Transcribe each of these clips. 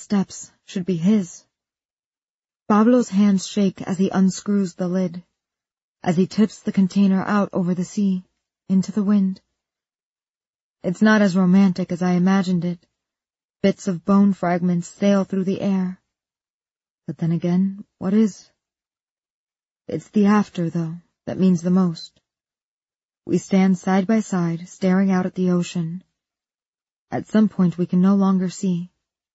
steps should be his. Pablo's hands shake as he unscrews the lid, as he tips the container out over the sea, into the wind. It's not as romantic as I imagined it. Bits of bone fragments sail through the air. But then again, what is? It's the after, though, that means the most. We stand side by side, staring out at the ocean. At some point we can no longer see.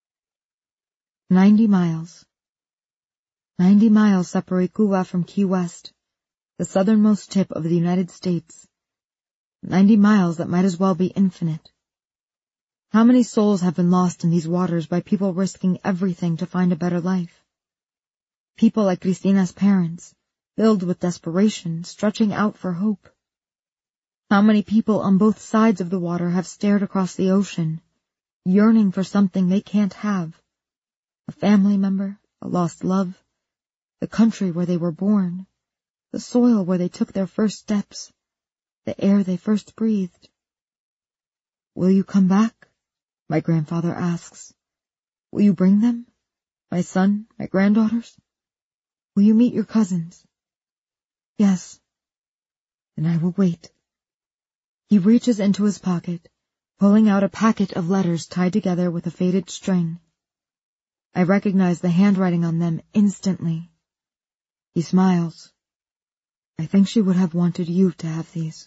90 miles. 90 miles separate Cuba from Key West, the southernmost tip of the United States. 90 miles that might as well be infinite. How many souls have been lost in these waters by people risking everything to find a better life? People like Cristina's parents, filled with desperation, stretching out for hope. How many people on both sides of the water have stared across the ocean, yearning for something they can't have? A family member, a lost love, the country where they were born, the soil where they took their first steps, the air they first breathed. Will you come back? My grandfather asks. Will you bring them? My son, my granddaughters? Will you meet your cousins? Yes. Then I will wait. He reaches into his pocket, pulling out a packet of letters tied together with a faded string. I recognize the handwriting on them instantly. He smiles. I think she would have wanted you to have these.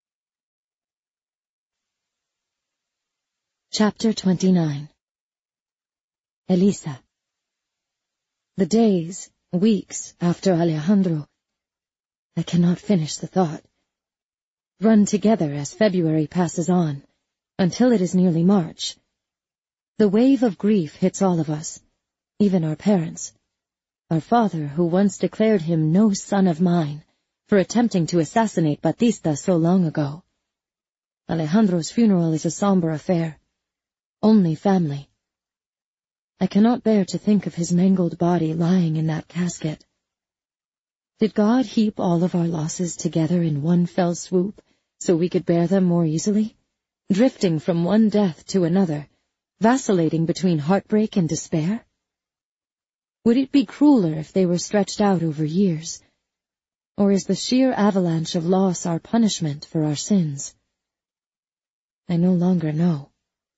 Chapter 29. Elisa. The days, weeks after Alejandro, I cannot finish the thought, run together as February passes on, until it is nearly March. The wave of grief hits all of us, even our parents. Our father, who once declared him no son of mine, for attempting to assassinate Batista so long ago. Alejandro's funeral is a somber affair. Only family. I cannot bear to think of his mangled body lying in that casket. Did God heap all of our losses together in one fell swoop, so we could bear them more easily, drifting from one death to another, vacillating between heartbreak and despair? Would it be crueler if they were stretched out over years? Or is the sheer avalanche of loss our punishment for our sins? I no longer know.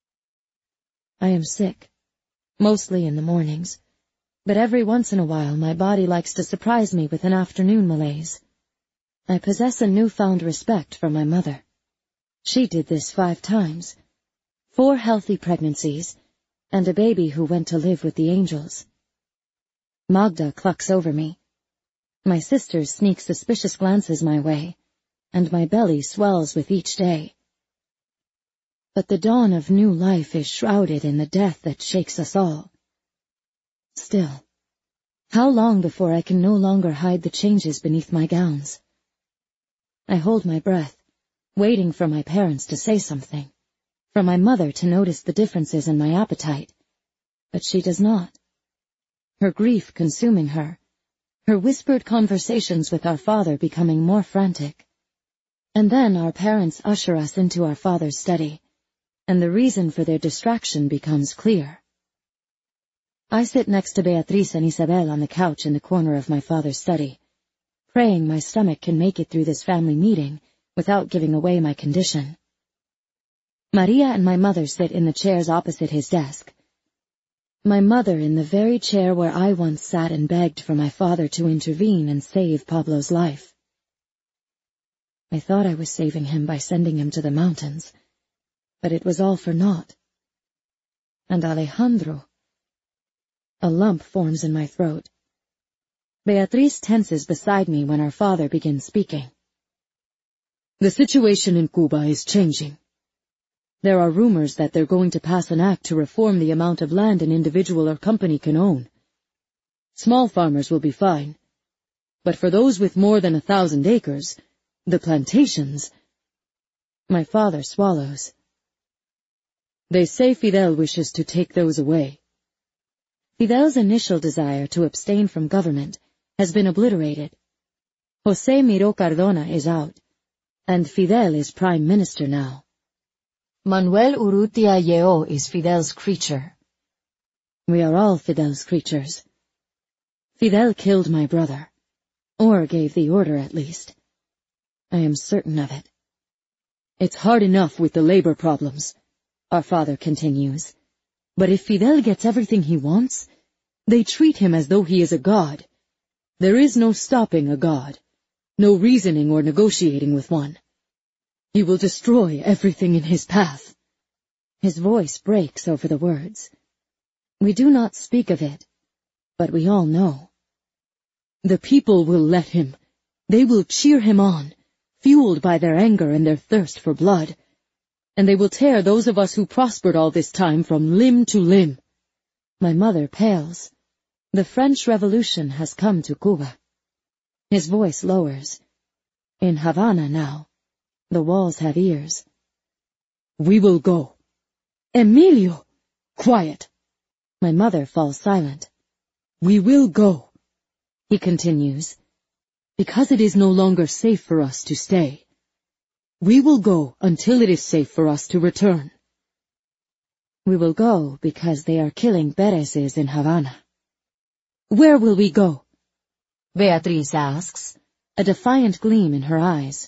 I am sick, mostly in the mornings, but every once in a while my body likes to surprise me with an afternoon malaise. I possess a newfound respect for my mother. She did this 5 times, 4 healthy pregnancies, and a baby who went to live with the angels. Magda clucks over me. My sisters sneak suspicious glances my way, and my belly swells with each day. But the dawn of new life is shrouded in the death that shakes us all. Still, how long before I can no longer hide the changes beneath my gowns? I hold my breath, waiting for my parents to say something, for my mother to notice the differences in my appetite, but she does not. Her grief consuming her, her whispered conversations with our father becoming more frantic. And then our parents usher us into our father's study, and the reason for their distraction becomes clear. I sit next to Beatriz and Isabel on the couch in the corner of my father's study, praying my stomach can make it through this family meeting without giving away my condition. Maria and my mother sit in the chairs opposite his desk. My mother in the very chair where I once sat and begged for my father to intervene and save Pablo's life. I thought I was saving him by sending him to the mountains, but it was all for naught. And Alejandro. A lump forms in my throat. Beatriz tenses beside me when our father begins speaking. The situation in Cuba is changing. There are rumors that they're going to pass an act to reform the amount of land an individual or company can own. Small farmers will be fine, but for those with more than 1,000 acres, the plantations... My father swallows. They say Fidel wishes to take those away. Fidel's initial desire to abstain from government has been obliterated. José Miró Cardona is out, and Fidel is prime minister now. Manuel Urrutia Lleó is Fidel's creature. We are all Fidel's creatures. Fidel killed my brother, or gave the order at least. I am certain of it. It's hard enough with the labor problems, our father continues. But if Fidel gets everything he wants, they treat him as though he is a god. There is no stopping a god, no reasoning or negotiating with one. He will destroy everything in his path. His voice breaks over the words. We do not speak of it, but we all know. The people will let him. They will cheer him on, fueled by their anger and their thirst for blood. And they will tear those of us who prospered all this time from limb to limb. My mother pales. The French Revolution has come to Cuba. His voice lowers. In Havana now, the walls have ears. We will go. Emilio! Quiet! My mother falls silent. We will go, he continues, because it is no longer safe for us to stay. We will go until it is safe for us to return. We will go because they are killing Pérezes in Havana. Where will we go? Beatriz asks, a defiant gleam in her eyes.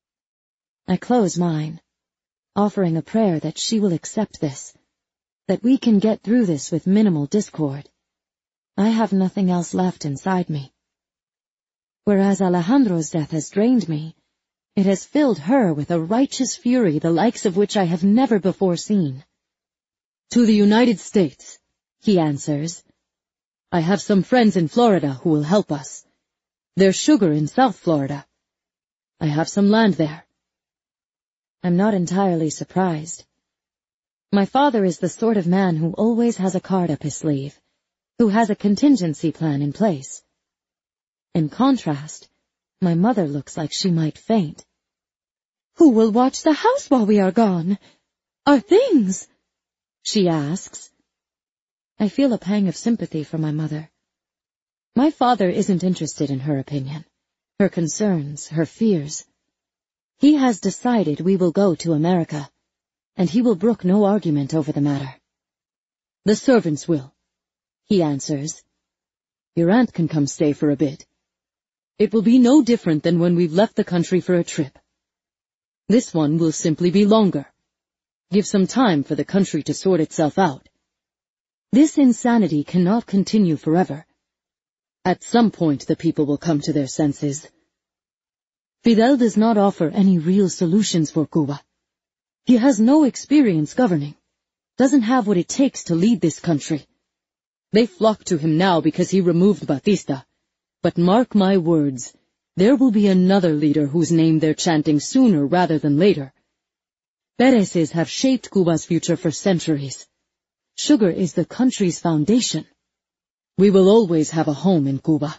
I close mine, offering a prayer that she will accept this, that we can get through this with minimal discord. I have nothing else left inside me. Whereas Alejandro's death has drained me, it has filled her with a righteous fury the likes of which I have never before seen. To the United States, he answers. I have some friends in Florida who will help us. There's sugar in South Florida. I have some land there. I'm not entirely surprised. My father is the sort of man who always has a card up his sleeve, who has a contingency plan in place. In contrast, my mother looks like she might faint. Who will watch the house while we are gone? Our things? She asks. I feel a pang of sympathy for my mother. My father isn't interested in her opinion, her concerns, her fears. He has decided we will go to America, and he will brook no argument over the matter. The servants will, he answers. Your aunt can come stay for a bit. It will be no different than when we've left the country for a trip. This one will simply be longer. Give some time for the country to sort itself out. This insanity cannot continue forever. At some point the people will come to their senses. Fidel does not offer any real solutions for Cuba. He has no experience governing, doesn't have what it takes to lead this country. They flock to him now because he removed Batista. But mark my words, there will be another leader whose name they're chanting sooner rather than later. Pérezes have shaped Cuba's future for centuries. Sugar is the country's foundation. We will always have a home in Cuba.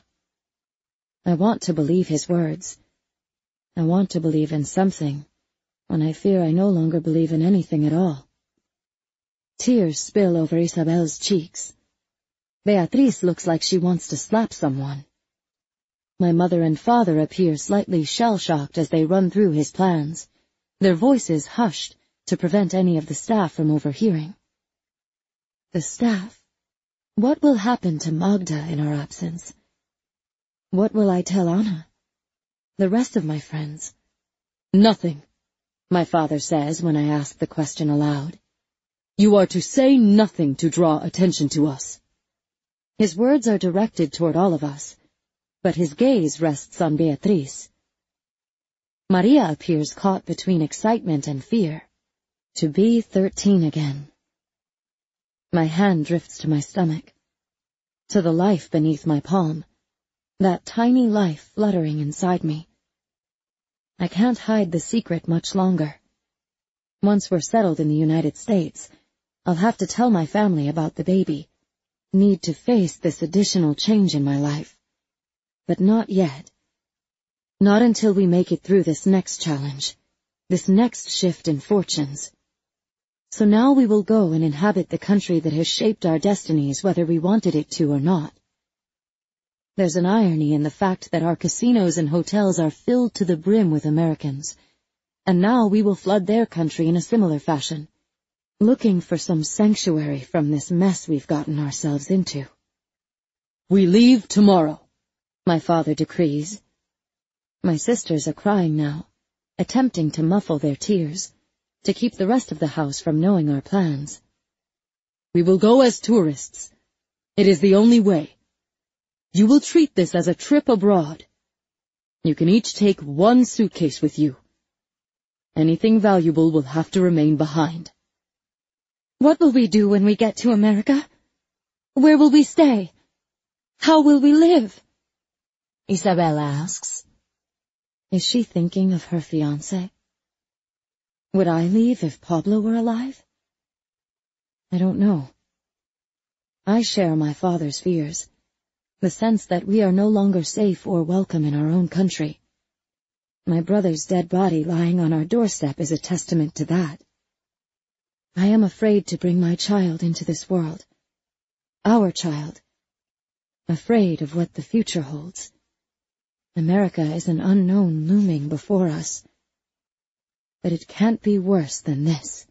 I want to believe his words. I want to believe in something, when I fear I no longer believe in anything at all. Tears spill over Isabel's cheeks. Beatriz looks like she wants to slap someone. My mother and father appear slightly shell-shocked as they run through his plans, their voices hushed to prevent any of the staff from overhearing. The staff? What will happen to Magda in our absence? What will I tell Anna? The rest of my friends? Nothing, my father says when I ask the question aloud. You are to say nothing to draw attention to us. His words are directed toward all of us, but his gaze rests on Beatriz. Maria appears caught between excitement and fear. To be 13 again. My hand drifts to my stomach, to the life beneath my palm, that tiny life fluttering inside me. I can't hide the secret much longer. Once we're settled in the United States, I'll have to tell my family about the baby, need to face this additional change in my life. But not yet. Not until we make it through this next challenge, this next shift in fortunes. So now we will go and inhabit the country that has shaped our destinies whether we wanted it to or not. There's an irony in the fact that our casinos and hotels are filled to the brim with Americans, and now we will flood their country in a similar fashion. looking for some sanctuary from this mess we've gotten ourselves into. We leave tomorrow, my father decrees. My sisters are crying now, attempting to muffle their tears, to keep the rest of the house from knowing our plans. We will go as tourists. It is the only way. You will treat this as a trip abroad. You can each take one suitcase with you. Anything valuable will have to remain behind. What will we do when we get to America? Where will we stay? How will we live? Isabel asks. Is she thinking of her fiancé? Would I leave if Pablo were alive? I don't know. I share my father's fears, the sense that we are no longer safe or welcome in our own country. My brother's dead body lying on our doorstep is a testament to that. I am afraid to bring my child into this world. Our child. Afraid of what the future holds. America is an unknown looming before us. But it can't be worse than this.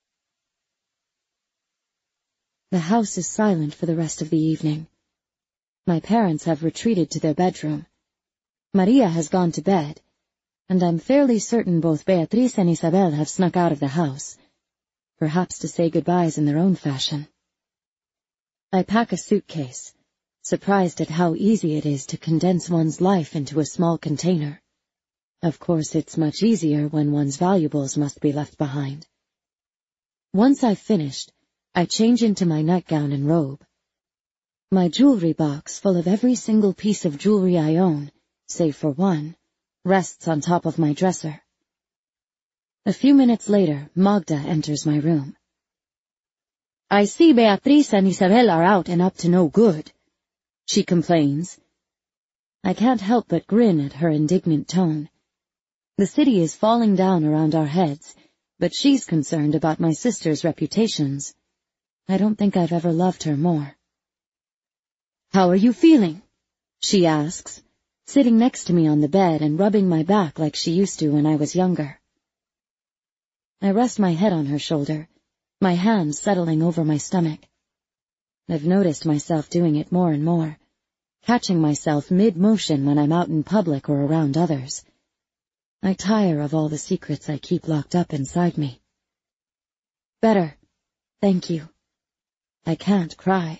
The house is silent for the rest of the evening. My parents have retreated to their bedroom. Maria has gone to bed, and I'm fairly certain both Beatriz and Isabel have snuck out of the house, perhaps to say goodbyes in their own fashion. I pack a suitcase, surprised at how easy it is to condense one's life into a small container. Of course, it's much easier when one's valuables must be left behind. Once I've finished, I change into my nightgown and robe. My jewelry box, full of every single piece of jewelry I own, save for one, rests on top of my dresser. A few minutes later, Magda enters my room. I see Beatriz and Isabel are out and up to no good, she complains. I can't help but grin at her indignant tone. The city is falling down around our heads, but she's concerned about my sister's reputations. I don't think I've ever loved her more. How are you feeling? She asks, sitting next to me on the bed and rubbing my back like she used to when I was younger. I rest my head on her shoulder, my hands settling over my stomach. I've noticed myself doing it more and more, catching myself mid-motion when I'm out in public or around others. I tire of all the secrets I keep locked up inside me. Better, thank you. I can't cry.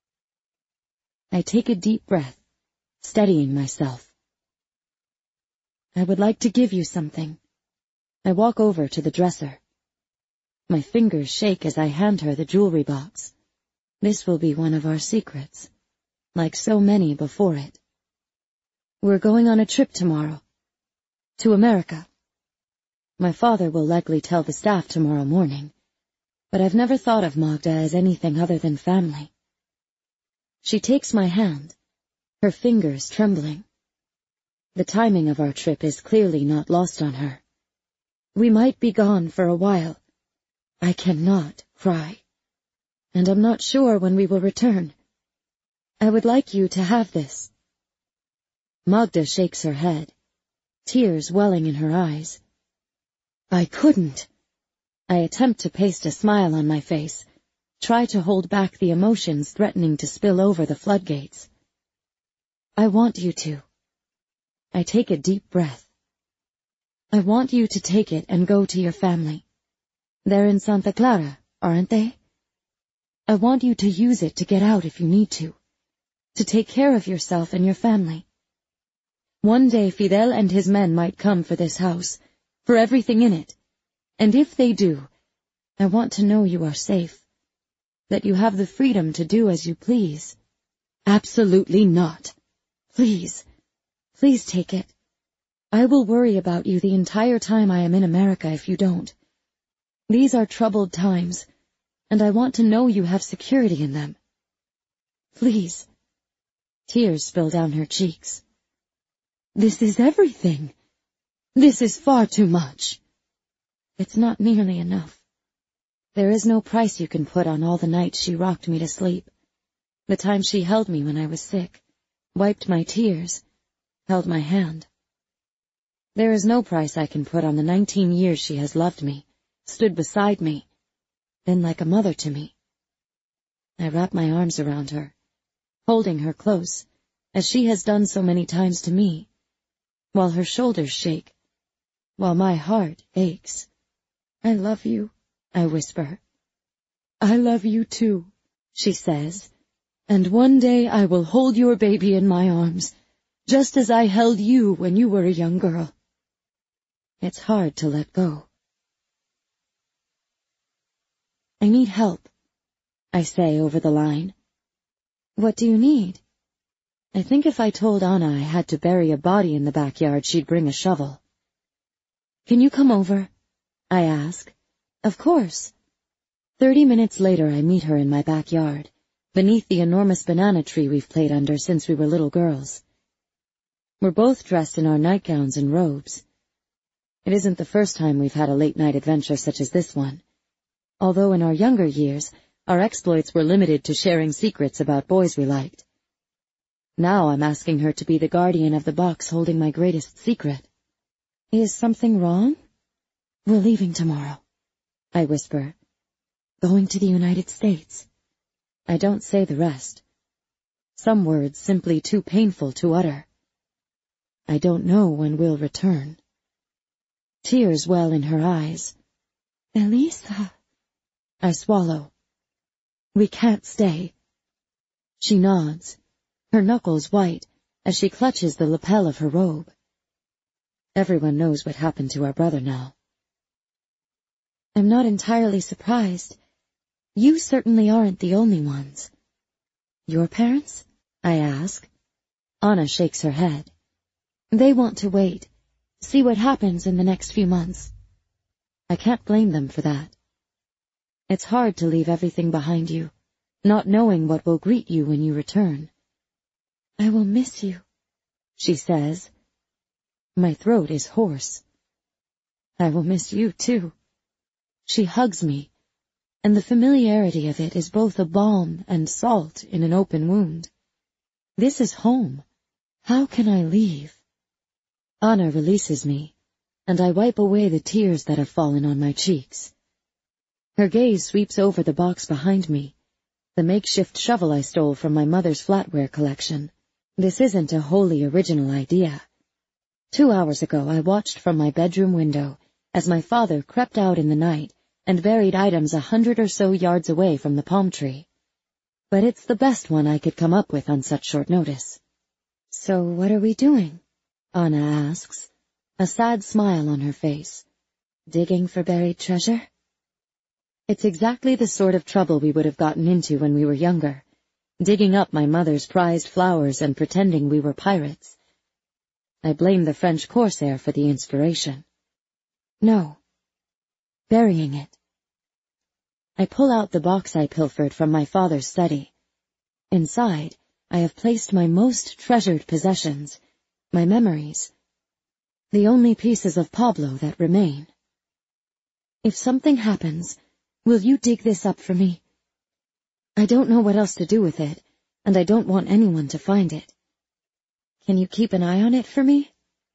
I take a deep breath, steadying myself. I would like to give you something. I walk over to the dresser. My fingers shake as I hand her the jewelry box. This will be one of our secrets, like so many before it. We're going on a trip tomorrow. To America. My father will likely tell the staff tomorrow morning, but I've never thought of Magda as anything other than family. She takes my hand, her fingers trembling. The timing of our trip is clearly not lost on her. We might be gone for a while. I cannot cry, and I'm not sure when we will return. I would like you to have this. Magda shakes her head, tears welling in her eyes. I couldn't. I attempt to paste a smile on my face, try to hold back the emotions threatening to spill over the floodgates. I want you to. I take a deep breath. I want you to take it and go to your family. They're in Santa Clara, aren't they? I want you to use it to get out if you need to take care of yourself and your family. One day Fidel and his men might come for this house, for everything in it, and if they do, I want to know you are safe, that you have the freedom to do as you please. Absolutely not. Please, please take it. I will worry about you the entire time I am in America if you don't. These are troubled times, and I want to know you have security in them. Please. Tears spill down her cheeks. This is everything. This is far too much. It's not nearly enough. There is no price you can put on all the nights she rocked me to sleep, the time she held me when I was sick, wiped my tears, held my hand. There is no price I can put on the 19 years she has loved me, stood beside me, been like a mother to me. I wrap my arms around her, holding her close, as she has done so many times to me, while her shoulders shake, while my heart aches. "I love you," I whisper. "I love you too," she says, "and one day I will hold your baby in my arms, just as I held you when you were a young girl." It's hard to let go. "I need help," I say over the line. "What do you need?" I think if I told Anna I had to bury a body in the backyard, she'd bring a shovel. "Can you come over?" I ask. "Of course." 30 minutes later I meet her in my backyard, beneath the enormous banana tree we've played under since we were little girls. We're both dressed in our nightgowns and robes. It isn't the first time we've had a late-night adventure such as this one, although in our younger years our exploits were limited to sharing secrets about boys we liked. Now I'm asking her to be the guardian of the box holding my greatest secret. "Is something wrong?" "We're leaving tomorrow," I whisper. "Going to the United States." I don't say the rest. Some words simply too painful to utter. I don't know when we'll return. Tears well in her eyes. "Elisa." I swallow. "We can't stay." She nods, her knuckles white, as she clutches the lapel of her robe. Everyone knows what happened to our brother now. I'm not entirely surprised. You certainly aren't the only ones. "Your parents?" I ask. Anna shakes her head. "They want to wait, see what happens in the next few months." I can't blame them for that. It's hard to leave everything behind you, not knowing what will greet you when you return. "I will miss you," she says. My throat is hoarse. "I will miss you too." She hugs me, and the familiarity of it is both a balm and salt in an open wound. This is home. How can I leave? Anna releases me, and I wipe away the tears that have fallen on my cheeks. Her gaze sweeps over the box behind me, the makeshift shovel I stole from my mother's flatware collection. This isn't a wholly original idea. 2 hours ago I watched from my bedroom window as my father crept out in the night and buried items 100 or so yards away from the palm tree. But it's the best one I could come up with on such short notice. "So what are we doing?" Anna asks, a sad smile on her face. "Digging for buried treasure?" It's exactly the sort of trouble we would have gotten into when we were younger, digging up my mother's prized flowers and pretending we were pirates. I blame the French corsair for the inspiration. "No. Burying it." I pull out the box I pilfered from my father's study. Inside, I have placed my most treasured possessions, my memories, the only pieces of Pablo that remain. "If something happens, will you dig this up for me? I don't know what else to do with it, and I don't want anyone to find it. Can you keep an eye on it for me?"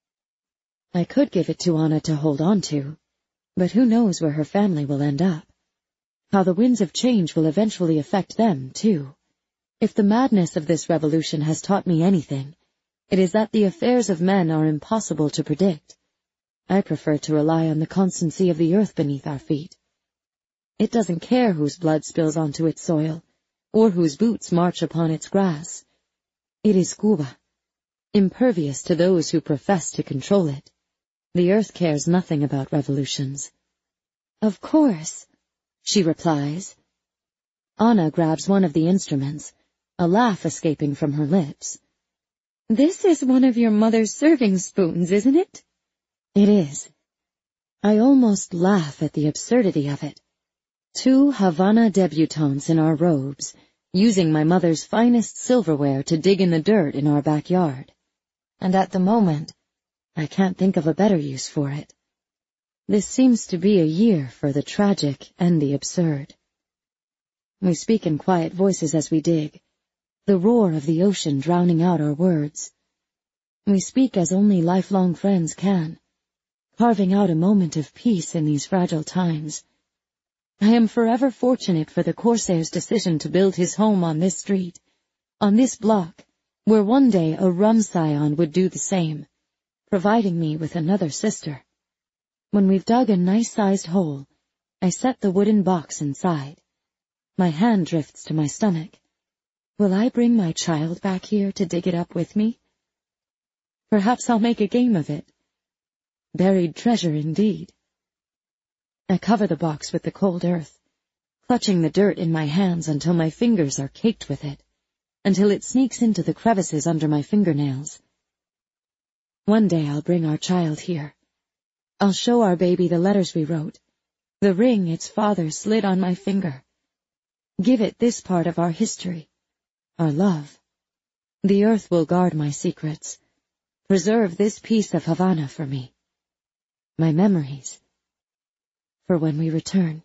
I could give it to Anna to hold on to, but who knows where her family will end up. How the winds of change will eventually affect them, too. If the madness of this revolution has taught me anything, it is that the affairs of men are impossible to predict. I prefer to rely on the constancy of the earth beneath our feet. It doesn't care whose blood spills onto its soil, or whose boots march upon its grass. It is Cuba, impervious to those who profess to control it. The earth cares nothing about revolutions. "Of course," she replies. Anna grabs one of the instruments, a laugh escaping from her lips. "This is one of your mother's serving spoons, isn't it?" It is. I almost laugh at the absurdity of it. 2 Havana debutantes in our robes, using my mother's finest silverware to dig in the dirt in our backyard. And at the moment, I can't think of a better use for it. This seems to be a year for the tragic and the absurd. We speak in quiet voices as we dig, the roar of the ocean drowning out our words. We speak as only lifelong friends can, carving out a moment of peace in these fragile times. I am forever fortunate for the Corsair's decision to build his home on this street, on this block, where one day a rum scion would do the same, providing me with another sister. When we've dug a nice-sized hole, I set the wooden box inside. My hand drifts to my stomach. Will I bring my child back here to dig it up with me? Perhaps I'll make a game of it. Buried treasure indeed. I cover the box with the cold earth, clutching the dirt in my hands until my fingers are caked with it, until it sneaks into the crevices under my fingernails. One day I'll bring our child here. I'll show our baby the letters we wrote, the ring its father slid on my finger. Give it this part of our history, our love. The earth will guard my secrets. Preserve this piece of Havana for me. My memories. For when we return.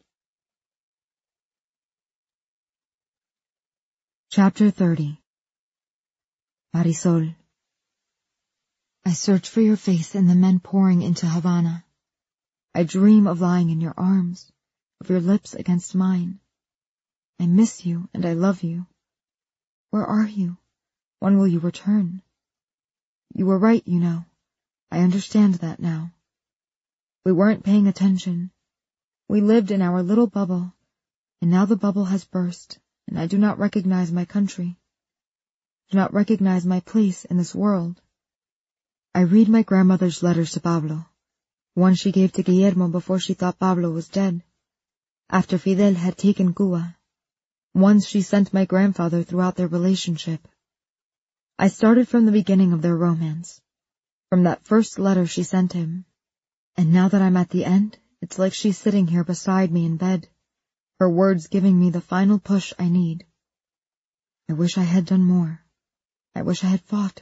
Chapter 30. Marisol. I search for your face in the men pouring into Havana. I dream of lying in your arms, of your lips against mine. I miss you and I love you. Where are you? When will you return? You were right, you know. I understand that now. We weren't paying attention. We lived in our little bubble, and now the bubble has burst, and I do not recognize my country. Do not recognize my place in this world. I read my grandmother's letters to Pablo, one she gave to Guillermo before she thought Pablo was dead, after Fidel had taken Cuba, ones she sent my grandfather throughout their relationship. I started from the beginning of their romance, from that first letter she sent him, and now that I'm at the end, it's like she's sitting here beside me in bed, her words giving me the final push I need. I wish I had done more. I wish I had fought.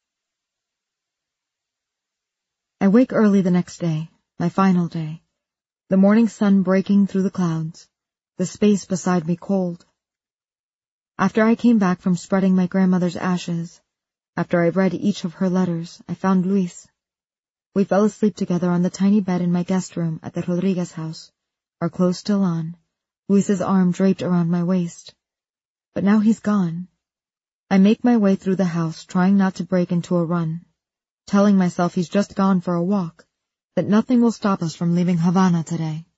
I wake early the next day, my final day, the morning sun breaking through the clouds, the space beside me cold. After I came back from spreading my grandmother's ashes, after I read each of her letters, I found Luis. We fell asleep together on the tiny bed in my guest room at the Rodriguez house, our clothes still on, Luis's arm draped around my waist. But now he's gone. I make my way through the house, trying not to break into a run, telling myself he's just gone for a walk, that nothing will stop us from leaving Havana today.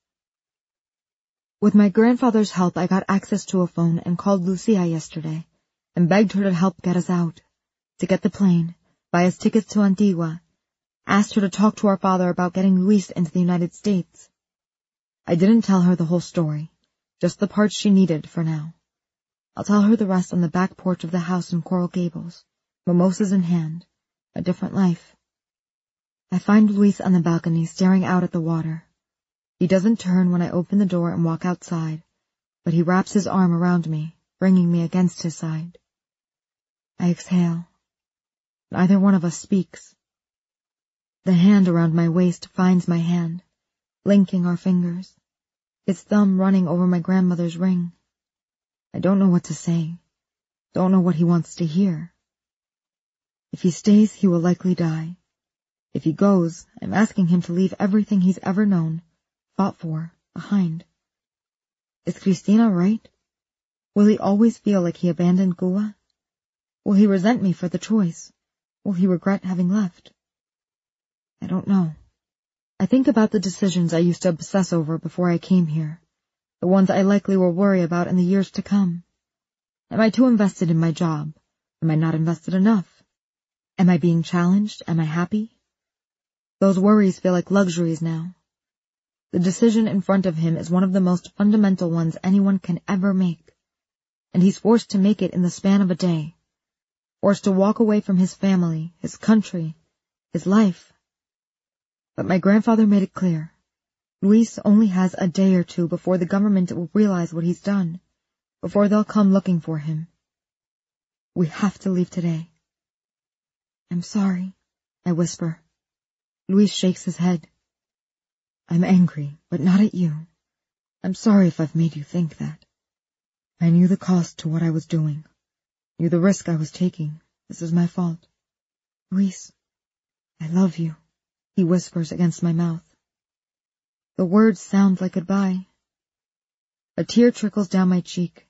With my grandfather's help, I got access to a phone and called Lucia yesterday, and begged her to help get us out, to get the plane, buy us tickets to Antigua, asked her to talk to our father about getting Luis into the United States. I didn't tell her the whole story, just the parts she needed for now. I'll tell her the rest on the back porch of the house in Coral Gables, mimosas in hand, a different life. I find Luis on the balcony staring out at the water. He doesn't turn when I open the door and walk outside, but he wraps his arm around me, bringing me against his side. I exhale. Neither one of us speaks. The hand around my waist finds my hand, linking our fingers, his thumb running over my grandmother's ring. I don't know what to say, don't know what he wants to hear. If he stays, he will likely die. If he goes, I'm asking him to leave everything he's ever known, fought for, behind. Is Cristina right? Will he always feel like he abandoned Cuba? Will he resent me for the choice? Will he regret having left? I don't know. I think about the decisions I used to obsess over before I came here, the ones I likely will worry about in the years to come. Am I too invested in my job? Am I not invested enough? Am I being challenged? Am I happy? Those worries feel like luxuries now. The decision in front of him is one of the most fundamental ones anyone can ever make, and he's forced to make it in the span of a day, forced to walk away from his family, his country, his life. But my grandfather made it clear. Luis only has a day or two before the government will realize what he's done, before they'll come looking for him. We have to leave today. I'm sorry, I whisper. Luis shakes his head. I'm angry, but not at you. I'm sorry if I've made you think that. I knew the cost to what I was doing, knew the risk I was taking. This is my fault. Luis, I love you, he whispers against my mouth. The words sound like goodbye. A tear trickles down my cheek.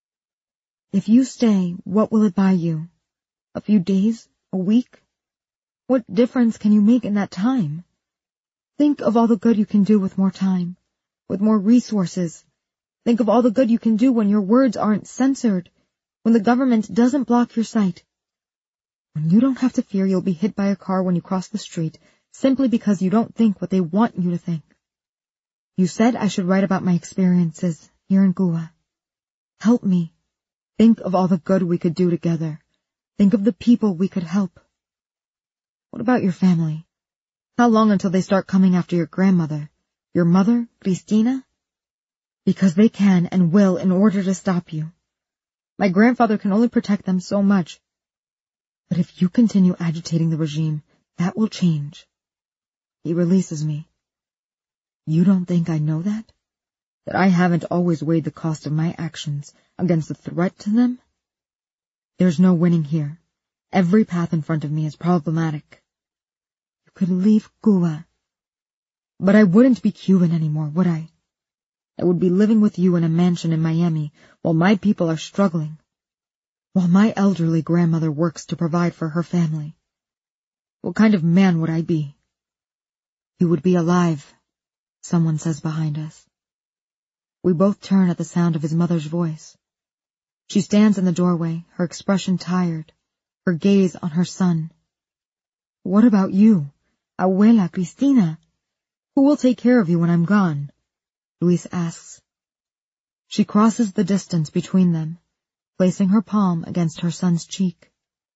If you stay, what will it buy you? A few days? A week? What difference can you make in that time? Think of all the good you can do with more time, with more resources. Think of all the good you can do when your words aren't censored, when the government doesn't block your sight. When you don't have to fear you'll be hit by a car when you cross the street, simply because you don't think what they want you to think. You said I should write about my experiences here in Cuba. Help me. Think of all the good we could do together. Think of the people we could help. What about your family? How long until they start coming after your grandmother? Your mother, Cristina? Because they can and will in order to stop you. My grandfather can only protect them so much. But if you continue agitating the regime, that will change. He releases me. You don't think I know that? That I haven't always weighed the cost of my actions against the threat to them? There's no winning here. Every path in front of me is problematic. You could leave Cuba. But I wouldn't be Cuban anymore, would I? I would be living with you in a mansion in Miami while my people are struggling, while my elderly grandmother works to provide for her family. What kind of man would I be? You would be alive, someone says behind us. We both turn at the sound of his mother's voice. She stands in the doorway, her expression tired, her gaze on her son. What about you, Abuela Cristina? Who will take care of you when I'm gone? Luis asks. She crosses the distance between them, placing her palm against her son's cheek.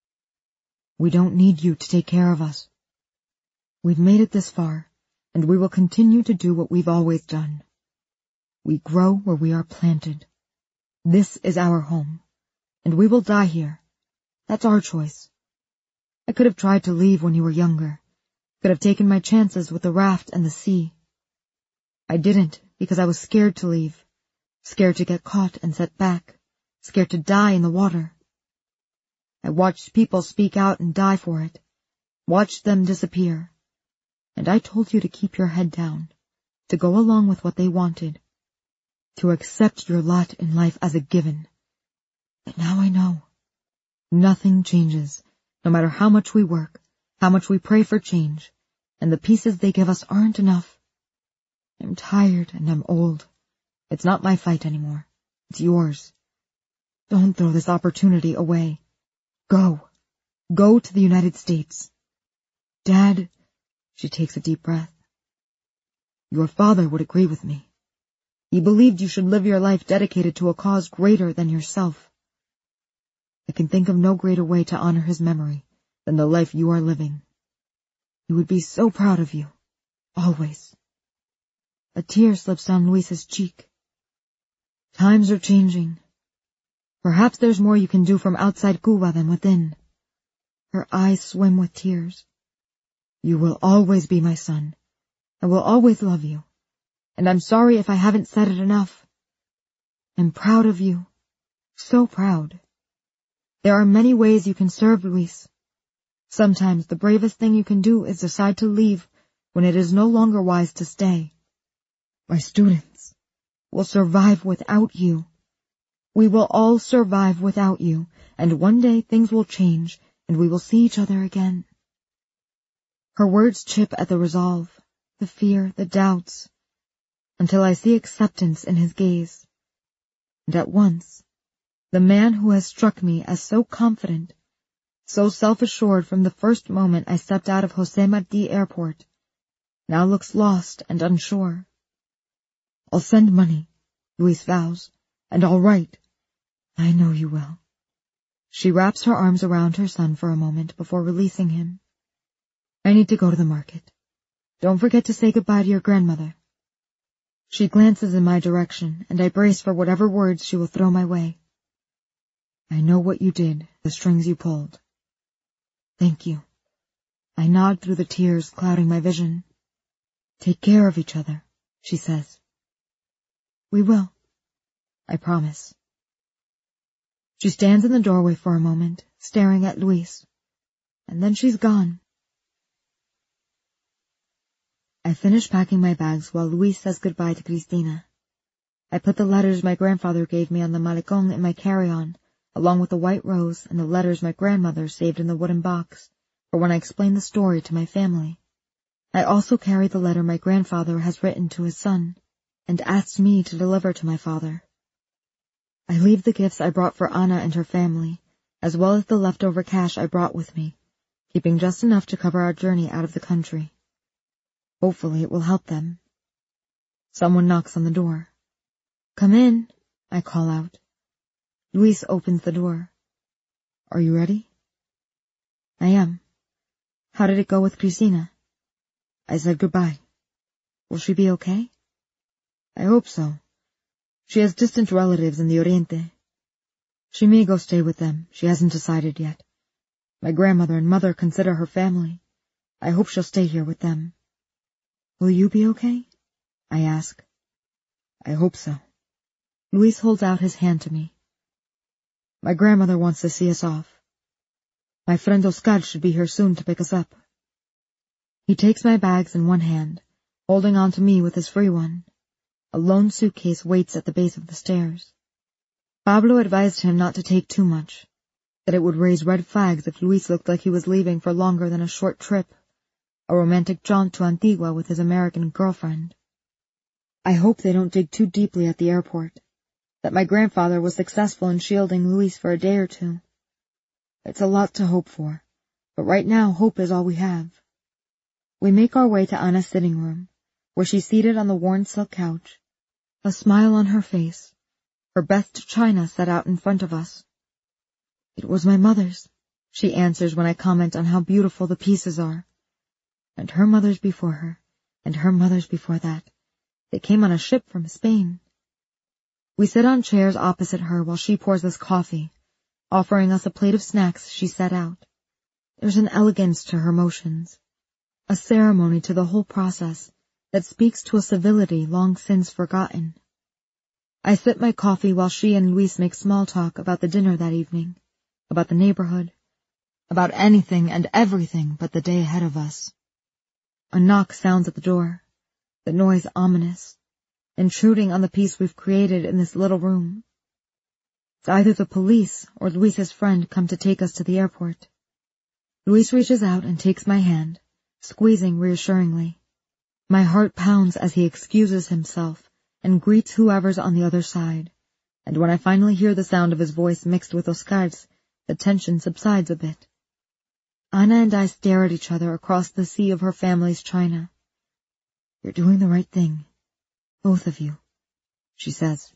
We don't need you to take care of us. We've made it this far, and we will continue to do what we've always done. We grow where we are planted. This is our home, and we will die here. That's our choice. I could have tried to leave when you were younger, could have taken my chances with the raft and the sea. I didn't because I was scared to leave, scared to get caught and set back, scared to die in the water. I watched people speak out and die for it, watched them disappear, and I told you to keep your head down, to go along with what they wanted, to accept your lot in life as a given. But now I know. Nothing changes, no matter how much we work, how much we pray for change, and the pieces they give us aren't enough. I'm tired and I'm old. It's not my fight anymore. It's yours. Don't throw this opportunity away. Go. Go to the United States. Dad, she takes a deep breath. Your father would agree with me. He believed you should live your life dedicated to a cause greater than yourself. I can think of no greater way to honor his memory than the life you are living. He would be so proud of you. Always. A tear slips down Luis's cheek. Times are changing. Perhaps there's more you can do from outside Cuba than within. Her eyes swim with tears. You will always be my son. I will always love you. And I'm sorry if I haven't said it enough. I'm proud of you. So proud. There are many ways you can serve, Luis. Sometimes the bravest thing you can do is decide to leave when it is no longer wise to stay. My students will survive without you. We will all survive without you, and one day things will change, and we will see each other again. Her words chip at the resolve, the fear, the doubts, until I see acceptance in his gaze. And at once, the man who has struck me as so confident, so self-assured from the first moment I stepped out of José Martí Airport, now looks lost and unsure. I'll send money, Luis vows, and I'll write. I know you will. She wraps her arms around her son for a moment before releasing him. I need to go to the market. Don't forget to say goodbye to your grandmother. She glances in my direction, and I brace for whatever words she will throw my way. I know what you did, the strings you pulled. Thank you. I nod through the tears clouding my vision. Take care of each other, she says. We will. I promise. She stands in the doorway for a moment, staring at Luis, and then she's gone. I finish packing my bags while Luis says goodbye to Cristina. I put the letters my grandfather gave me on the malecón in my carry-on, along with the white rose and the letters my grandmother saved in the wooden box, for when I explained the story to my family. I also carried the letter my grandfather has written to his son, and asked me to deliver to my father. I leave the gifts I brought for Anna and her family, as well as the leftover cash I brought with me, keeping just enough to cover our journey out of the country. Hopefully it will help them. Someone knocks on the door. "Come in," I call out. Luis opens the door. "Are you ready?" "I am. How did it go with Cristina?" "I said goodbye." "Will she be okay?" "I hope so. She has distant relatives in the Oriente. She may go stay with them. She hasn't decided yet. My grandmother and mother consider her family. I hope she'll stay here with them." "Will you be okay?" I ask. "I hope so." Luis holds out his hand to me. "My grandmother wants to see us off. My friend Oscar should be here soon to pick us up." He takes my bags in one hand, holding on to me with his free one. A lone suitcase waits at the base of the stairs. Pablo advised him not to take too much, that it would raise red flags if Luis looked like he was leaving for longer than a short trip, a romantic jaunt to Antigua with his American girlfriend. I hope they don't dig too deeply at the airport, that my grandfather was successful in shielding Luis for a day or two. It's a lot to hope for, but right now hope is all we have. We make our way to Anna's sitting room, where she's seated on the worn silk couch, a smile on her face, her best china set out in front of us. "It was my mother's," she answers when I comment on how beautiful the pieces are. "And her mother's before her, and her mother's before that. They came on a ship from Spain." We sit on chairs opposite her while she pours us coffee, offering us a plate of snacks she set out. There's an elegance to her motions, a ceremony to the whole process that speaks to a civility long since forgotten. I sip my coffee while she and Luis make small talk about the dinner that evening, about the neighborhood, about anything and everything but the day ahead of us. A knock sounds at the door, the noise ominous, intruding on the peace we've created in this little room. It's either the police or Luis's friend come to take us to the airport. Luis reaches out and takes my hand, squeezing reassuringly. My heart pounds as he excuses himself and greets whoever's on the other side, and when I finally hear the sound of his voice mixed with Oscar's, the tension subsides a bit. Anna and I stare at each other across the sea of her family's china. "You're doing the right thing, both of you," she says.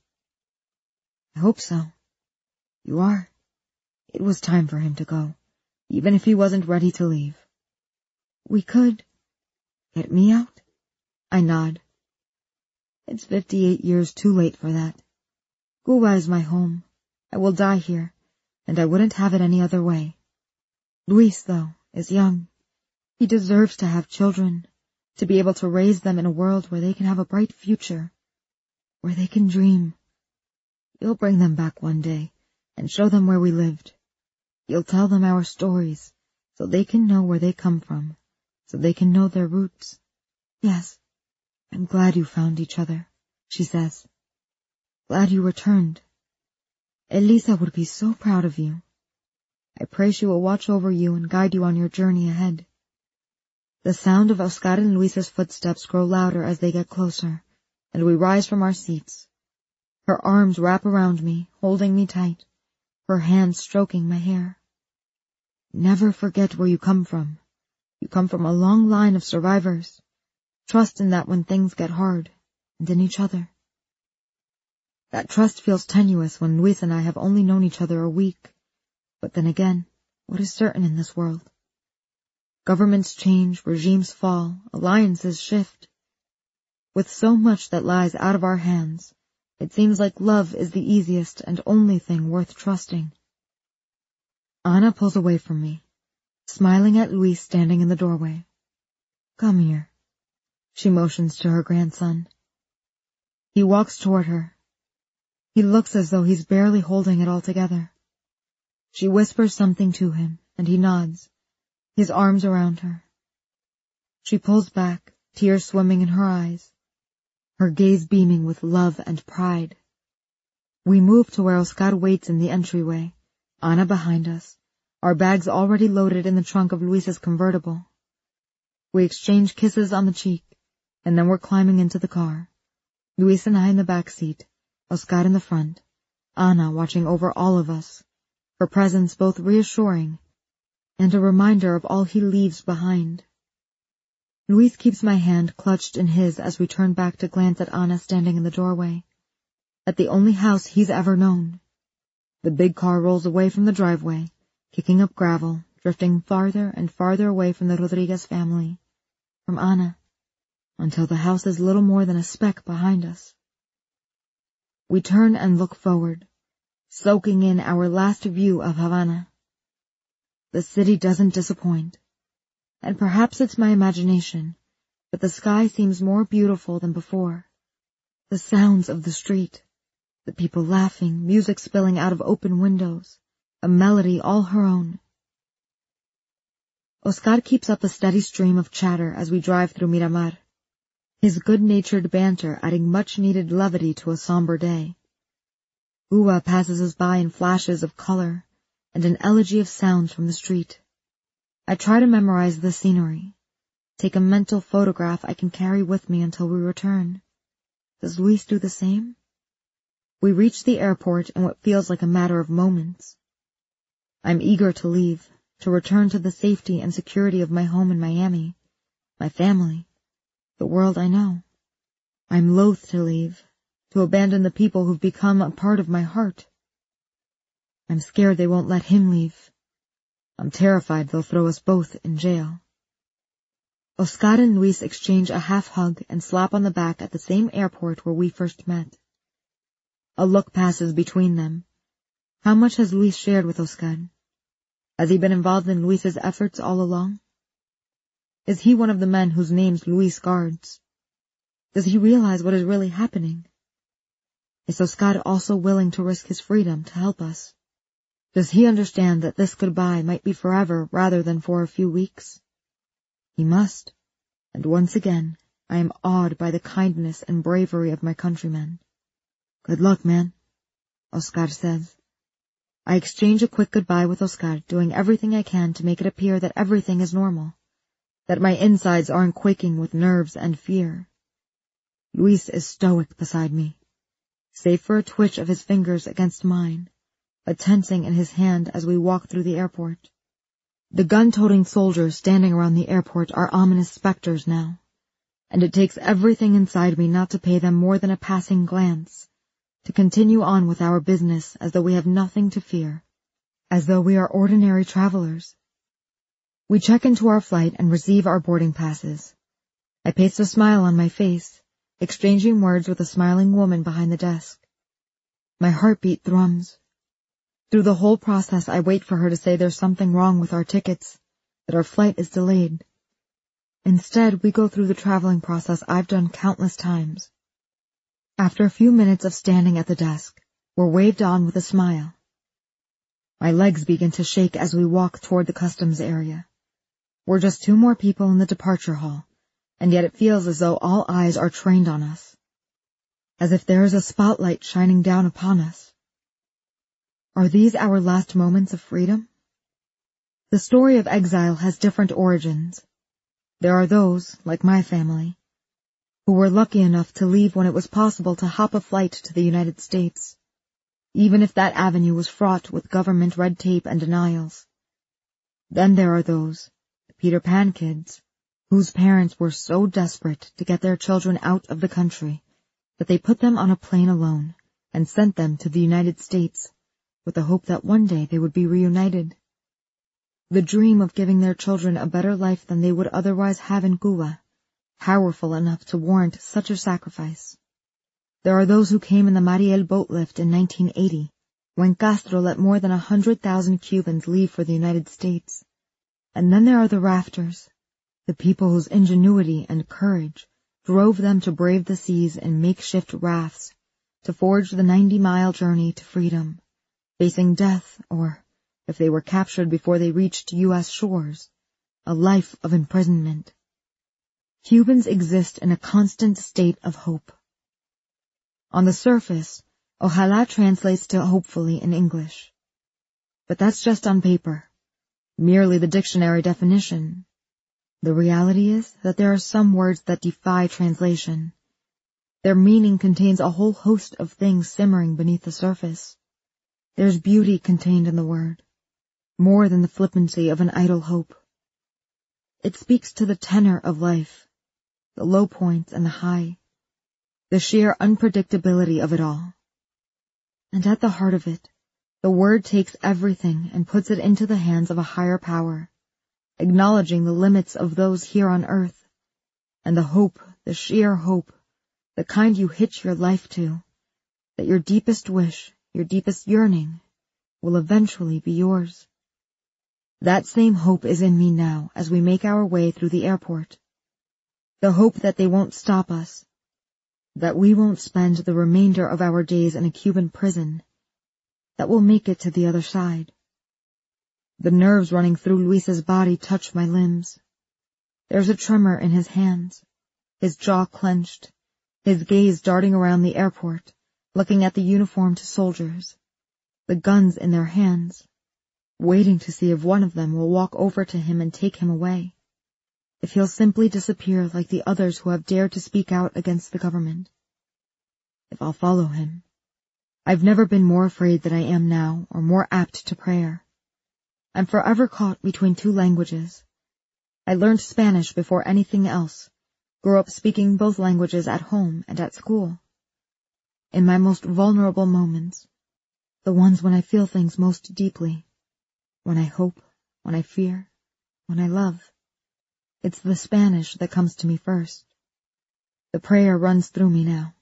"I hope so. You are." It was time for him to go, even if he wasn't ready to leave. "We could get me out?" I nod. "It's 58 years too late for that. Cuba is my home. I will die here, and I wouldn't have it any other way. Luis, though, is young. He deserves to have children, to be able to raise them in a world where they can have a bright future, where they can dream. You'll bring them back one day and show them where we lived. You'll tell them our stories so they can know where they come from, so they can know their roots. Yes, I'm glad you found each other," she says. "Glad you returned. Elisa would be so proud of you. I pray she will watch over you and guide you on your journey ahead." The sound of Oscar and Luis's footsteps grow louder as they get closer, and we rise from our seats. Her arms wrap around me, holding me tight, her hands stroking my hair. "Never forget where you come from. You come from a long line of survivors. Trust in that when things get hard, and in each other." That trust feels tenuous when Luis and I have only known each other a week. But then again, what is certain in this world? Governments change, regimes fall, alliances shift. With so much that lies out of our hands, it seems like love is the easiest and only thing worth trusting. Anna pulls away from me, smiling at Luis standing in the doorway. "Come here." She motions to her grandson. He walks toward her. He looks as though he's barely holding it all together. She whispers something to him, and he nods, his arms around her. She pulls back, tears swimming in her eyes. her gaze beaming with love and pride. We move to where Oscar waits in the entryway, Ana behind us, our bags already loaded in the trunk of Luis's convertible. We exchange kisses on the cheek, and then we're climbing into the car. Luis and I in the back seat, Oscar in the front, Ana watching over all of us, her presence both reassuring and a reminder of all he leaves behind. Luis keeps my hand clutched in his as we turn back to glance at Ana standing in the doorway, at the only house he's ever known. The big car rolls away from the driveway, kicking up gravel, drifting farther and farther away from the Rodriguez family, from Ana, until the house is little more than a speck behind us. We turn and look forward, soaking in our last view of Havana. The city doesn't disappoint, and perhaps it's my imagination, but the sky seems more beautiful than before. The sounds of the street, the people laughing, music spilling out of open windows, a melody all her own. Oscar keeps up a steady stream of chatter as we drive through Miramar, his good-natured banter adding much-needed levity to a somber day. Ua passes us by in flashes of color and an elegy of sounds from the street. I try to memorize the scenery, take a mental photograph I can carry with me until we return. Does Luis do the same? We reach the airport in what feels like a matter of moments. I'm eager to leave, to return to the safety and security of my home in Miami, my family, the world I know. I'm loath to leave, to abandon the people who've become a part of my heart. I'm scared they won't let him leave. I'm terrified they'll throw us both in jail. Oscar and Luis exchange a half-hug and slap on the back at the same airport where we first met. A look passes between them. How much has Luis shared with Oscar? Has he been involved in Luis's efforts all along? Is he one of the men whose names Luis guards? Does he realize what is really happening? Is Oscar also willing to risk his freedom to help us? Does he understand that this goodbye might be forever rather than for a few weeks? He must, and once again I am awed by the kindness and bravery of my countrymen. Good luck, man, Oscar says. I exchange a quick goodbye with Oscar, doing everything I can to make it appear that everything is normal, that my insides aren't quaking with nerves and fear. Luis is stoic beside me, save for a twitch of his fingers against mine, a tensing in his hand as we walk through the airport. The gun-toting soldiers standing around the airport are ominous specters now, and it takes everything inside me not to pay them more than a passing glance, to continue on with our business as though we have nothing to fear, as though we are ordinary travelers. We check into our flight and receive our boarding passes. I paste a smile on my face, exchanging words with a smiling woman behind the desk. My heartbeat thrums. Through the whole process, I wait for her to say there's something wrong with our tickets, that our flight is delayed. Instead, we go through the traveling process I've done countless times. After a few minutes of standing at the desk, we're waved on with a smile. My legs begin to shake as we walk toward the customs area. We're just 2 more people in the departure hall, and yet it feels as though all eyes are trained on us, as if there is a spotlight shining down upon us. Are these our last moments of freedom? The story of exile has different origins. There are those, like my family, who were lucky enough to leave when it was possible to hop a flight to the United States, even if that avenue was fraught with government red tape and denials. Then there are those, the Peter Pan kids, whose parents were so desperate to get their children out of the country that they put them on a plane alone and sent them to the United States, with the hope that one day they would be reunited. The dream of giving their children a better life than they would otherwise have in Cuba, powerful enough to warrant such a sacrifice. There are those who came in the Mariel boat lift in 1980, when Castro let more than 100,000 Cubans leave for the United States. And then there are the rafters, the people whose ingenuity and courage drove them to brave the seas in makeshift rafts, to forge the 90-mile journey to freedom, facing death or, if they were captured before they reached U.S. shores, a life of imprisonment. Cubans exist in a constant state of hope. On the surface, ojalá translates to hopefully in English. But that's just on paper, merely the dictionary definition. The reality is that there are some words that defy translation. Their meaning contains a whole host of things simmering beneath the surface. There's beauty contained in the word, more than the flippancy of an idle hope. It speaks to the tenor of life, the low points and the high, the sheer unpredictability of it all. And at the heart of it, the word takes everything and puts it into the hands of a higher power, acknowledging the limits of those here on earth, and the hope, the sheer hope, the kind you hitch your life to, that your deepest wish, your deepest yearning, will eventually be yours. That same hope is in me now as we make our way through the airport. The hope that they won't stop us, that we won't spend the remainder of our days in a Cuban prison, that we'll make it to the other side. The nerves running through Luis's body touch my limbs. There's a tremor in his hands, his jaw clenched, his gaze darting around the airport, looking at the uniformed soldiers, the guns in their hands, waiting to see if one of them will walk over to him and take him away, if he'll simply disappear like the others who have dared to speak out against the government. If I'll follow him. I've never been more afraid than I am now, or more apt to prayer. I'm forever caught between two languages. I learned Spanish before anything else, grew up speaking both languages at home and at school. In my most vulnerable moments, the ones when I feel things most deeply, when I hope, when I fear, when I love, it's the Spanish that comes to me first. The prayer runs through me now.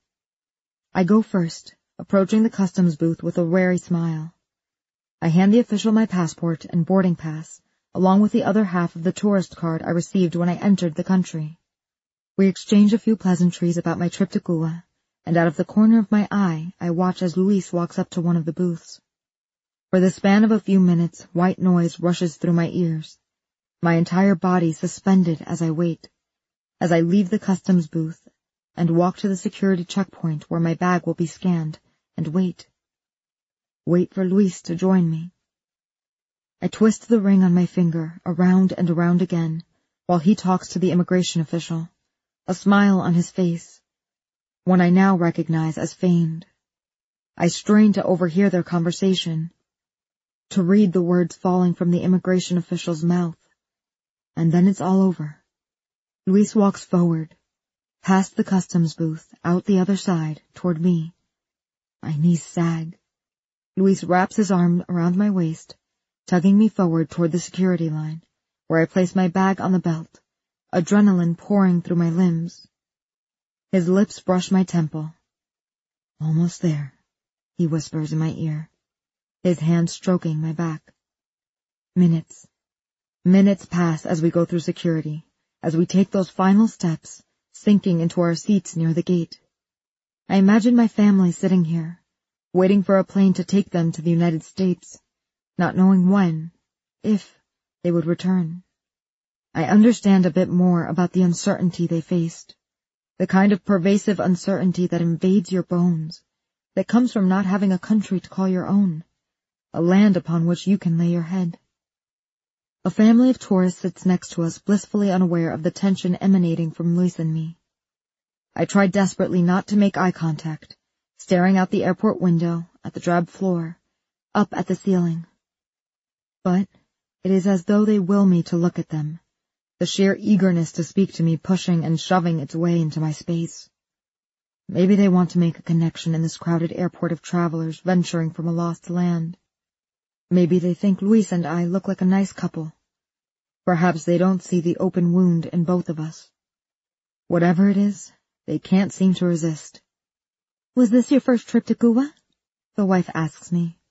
I go first, approaching the customs booth with a wary smile. I hand the official my passport and boarding pass, along with the other half of the tourist card I received when I entered the country. We exchange a few pleasantries about my trip to Cuba, and out of the corner of my eye, I watch as Luis walks up to one of the booths. For the span of a few minutes, white noise rushes through my ears, my entire body suspended as I wait, as I leave the customs booth and walk to the security checkpoint where my bag will be scanned, and wait. Wait for Luis to join me. I twist the ring on my finger around and around again, while he talks to the immigration official, a smile on his face, one I now recognize as feigned. I strain to overhear their conversation, to read the words falling from the immigration official's mouth, and then it's all over. Luis walks forward, past the customs booth, out the other side, toward me. My knees sag. Luis wraps his arm around my waist, tugging me forward toward the security line, where I place my bag on the belt, adrenaline pouring through my limbs. His lips brush my temple. Almost there, he whispers in my ear, his hand stroking my back. Minutes pass as we go through security, as we take those final steps, sinking into our seats near the gate. I imagine my family sitting here, waiting for a plane to take them to the United States, not knowing when, if, they would return. I understand a bit more about the uncertainty they faced, the kind of pervasive uncertainty that invades your bones, that comes from not having a country to call your own, a land upon which you can lay your head. A family of tourists sits next to us, blissfully unaware of the tension emanating from Luis and me. I try desperately not to make eye contact, staring out the airport window, at the drab floor, up at the ceiling. But it is as though they will me to look at them, the sheer eagerness to speak to me pushing and shoving its way into my space. Maybe they want to make a connection in this crowded airport of travelers venturing from a lost land. Maybe they think Luis and I look like a nice couple. Perhaps they don't see the open wound in both of us. Whatever it is, they can't seem to resist. "Was this your first trip to Cuba?" the wife asks me.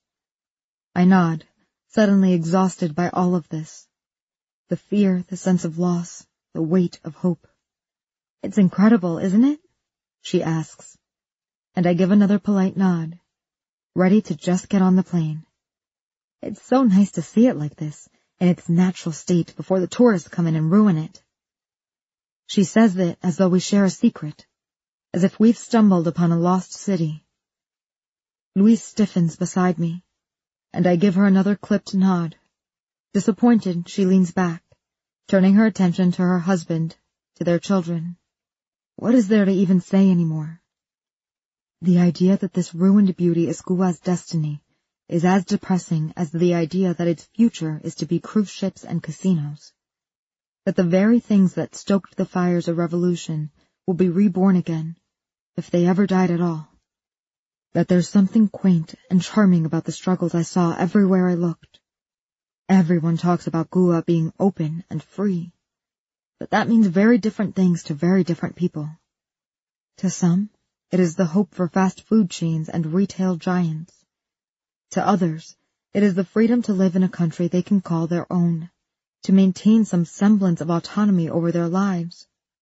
I nod, suddenly exhausted by all of this. The fear, the sense of loss, the weight of hope. "It's incredible, isn't it?" she asks, and I give another polite nod, ready to just get on the plane. It's so nice to see it like this, in its natural state, before the tourists come in and ruin it. She says that as though we share a secret, as if we've stumbled upon a lost city. Louise stiffens beside me, and I give her another clipped nod. Disappointed, she leans back, turning her attention to her husband, to their children. What is there to even say anymore? The idea that this ruined beauty is Cuba's destiny is as depressing as the idea that its future is to be cruise ships and casinos. That the very things that stoked the fires of revolution will be reborn again, if they ever died at all. That there's something quaint and charming about the struggles I saw everywhere I looked. Everyone talks about Cuba being open and free, but that means very different things to very different people. To some, it is the hope for fast food chains and retail giants. To others, it is the freedom to live in a country they can call their own, to maintain some semblance of autonomy over their lives.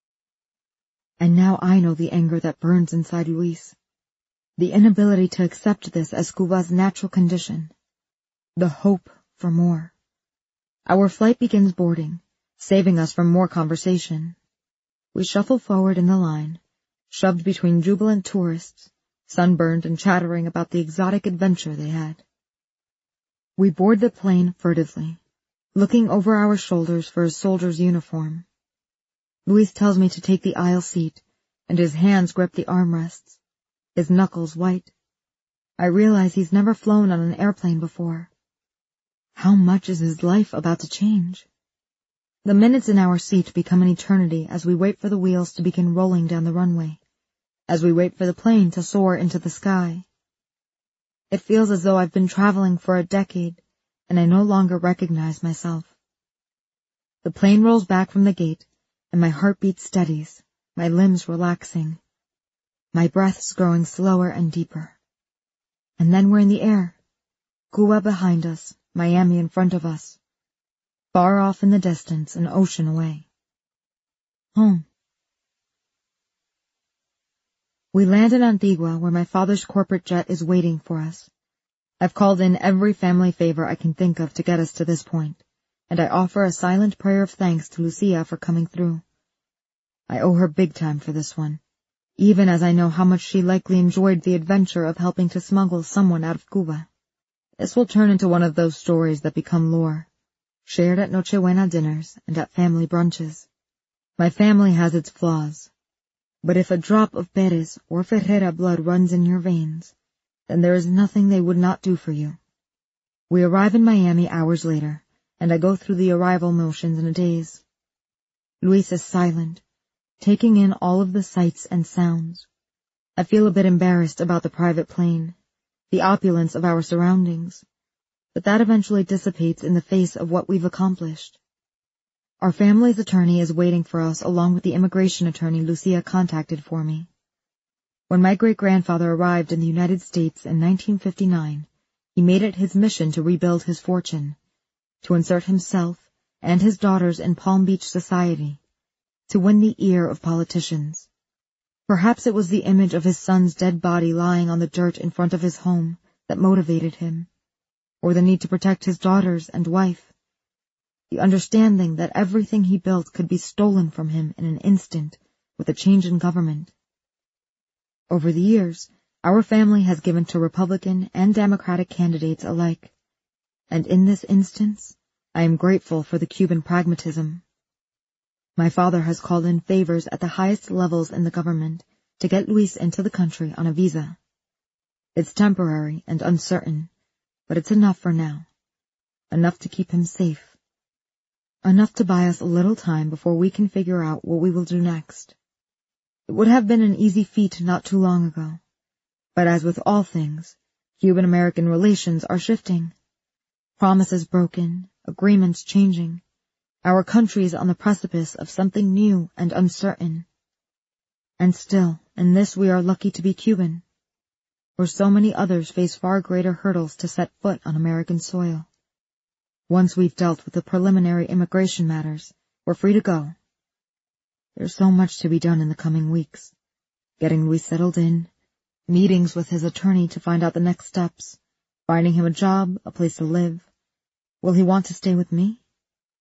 And now I know the anger that burns inside Luis, the inability to accept this as Cuba's natural condition, the hope for more. Our flight begins boarding, saving us from more conversation. We shuffle forward in the line, shoved between jubilant tourists, sunburned and chattering about the exotic adventure they had. We board the plane furtively, looking over our shoulders for a soldier's uniform. Luis tells me to take the aisle seat, and his hands grip the armrests, his knuckles white. I realize he's never flown on an airplane before. How much is his life about to change? The minutes in our seat become an eternity as we wait for the wheels to begin rolling down the runway, as we wait for the plane to soar into the sky. It feels as though I've been traveling for a decade, and I no longer recognize myself. The plane rolls back from the gate, and my heartbeat steadies, my limbs relaxing, my breaths growing slower and deeper. And then we're in the air, Cuba behind us, Miami in front of us. Far off in the distance, an ocean away. Home. We land in Antigua, where my father's corporate jet is waiting for us. I've called in every family favor I can think of to get us to this point, and I offer a silent prayer of thanks to Lucia for coming through. I owe her big time for this one, even as I know how much she likely enjoyed the adventure of helping to smuggle someone out of Cuba. This will turn into one of those stories that become lore, shared at Nochebuena dinners and at family brunches. My family has its flaws, but if a drop of Perez or Ferreira blood runs in your veins, then there is nothing they would not do for you. We arrive in Miami hours later, and I go through the arrival motions in a daze. Luis is silent, taking in all of the sights and sounds. I feel a bit embarrassed about the private plane, the opulence of our surroundings, but that eventually dissipates in the face of what we've accomplished. Our family's attorney is waiting for us along with the immigration attorney Lucia contacted for me. When my great-grandfather arrived in the United States in 1959, he made it his mission to rebuild his fortune, to insert himself and his daughters in Palm Beach society, to win the ear of politicians. Perhaps it was the image of his son's dead body lying on the dirt in front of his home that motivated him, or the need to protect his daughters and wife, the understanding that everything he built could be stolen from him in an instant with a change in government. Over the years, our family has given to Republican and Democratic candidates alike, and in this instance, I am grateful for the Cuban pragmatism. My father has called in favors at the highest levels in the government to get Luis into the country on a visa. It's temporary and uncertain, but it's enough for now. Enough to keep him safe. Enough to buy us a little time before we can figure out what we will do next. It would have been an easy feat not too long ago, but as with all things, Cuban-American relations are shifting. Promises broken, agreements changing. Our country is on the precipice of something new and uncertain. And still, in this we are lucky to be Cuban, where so many others face far greater hurdles to set foot on American soil. Once we've dealt with the preliminary immigration matters, we're free to go. There's so much to be done in the coming weeks. Getting Luis settled in, meetings with his attorney to find out the next steps, finding him a job, a place to live. Will he want to stay with me?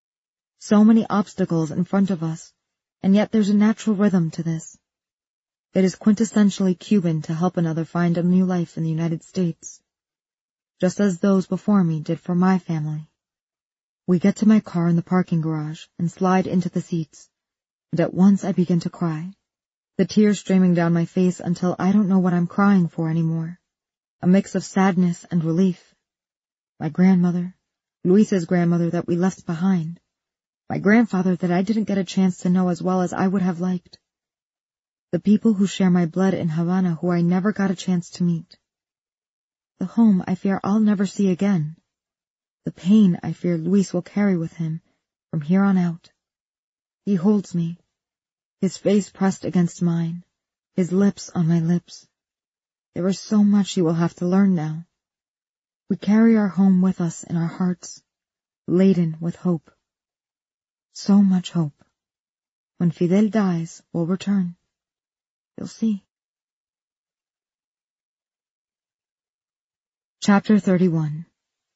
So many obstacles in front of us, and yet there's a natural rhythm to this. It is quintessentially Cuban to help another find a new life in the United States, just as those before me did for my family. We get to my car in the parking garage and slide into the seats, and at once I begin to cry, the tears streaming down my face until I don't know what I'm crying for anymore, a mix of sadness and relief. My grandmother, Luis's grandmother that we left behind, my grandfather that I didn't get a chance to know as well as I would have liked, the people who share my blood in Havana who I never got a chance to meet, the home I fear I'll never see again, the pain I fear Luis will carry with him from here on out. He holds me, his face pressed against mine, his lips on my lips. There is so much he will have to learn now. We carry our home with us in our hearts, laden with hope. So much hope. When Fidel dies, we'll return. You'll see. Chapter 31.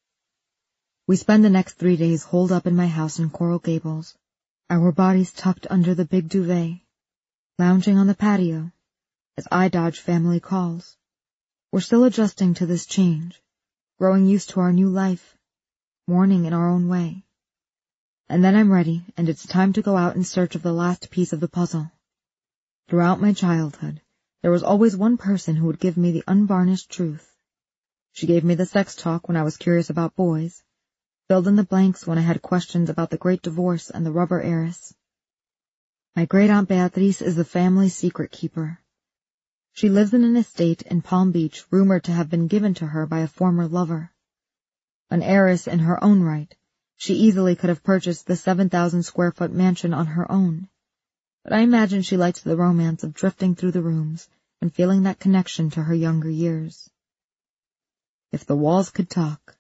We spend the next 3 days holed up in my house in Coral Gables, our bodies tucked under the big duvet, lounging on the patio, as I dodge family calls. We're still adjusting to this change, growing used to our new life, mourning in our own way. And then I'm ready, and it's time to go out in search of the last piece of the puzzle. Throughout my childhood, there was always one person who would give me the unvarnished truth. She gave me the sex talk when I was curious about boys, filled in the blanks when I had questions about the great divorce and the rubber heiress. My great-aunt Beatriz is the family secret keeper. She lives in an estate in Palm Beach rumored to have been given to her by a former lover. An heiress in her own right, she easily could have purchased the 7,000-square-foot mansion on her own. But I imagine she likes the romance of drifting through the rooms and feeling that connection to her younger years. If the walls could talk.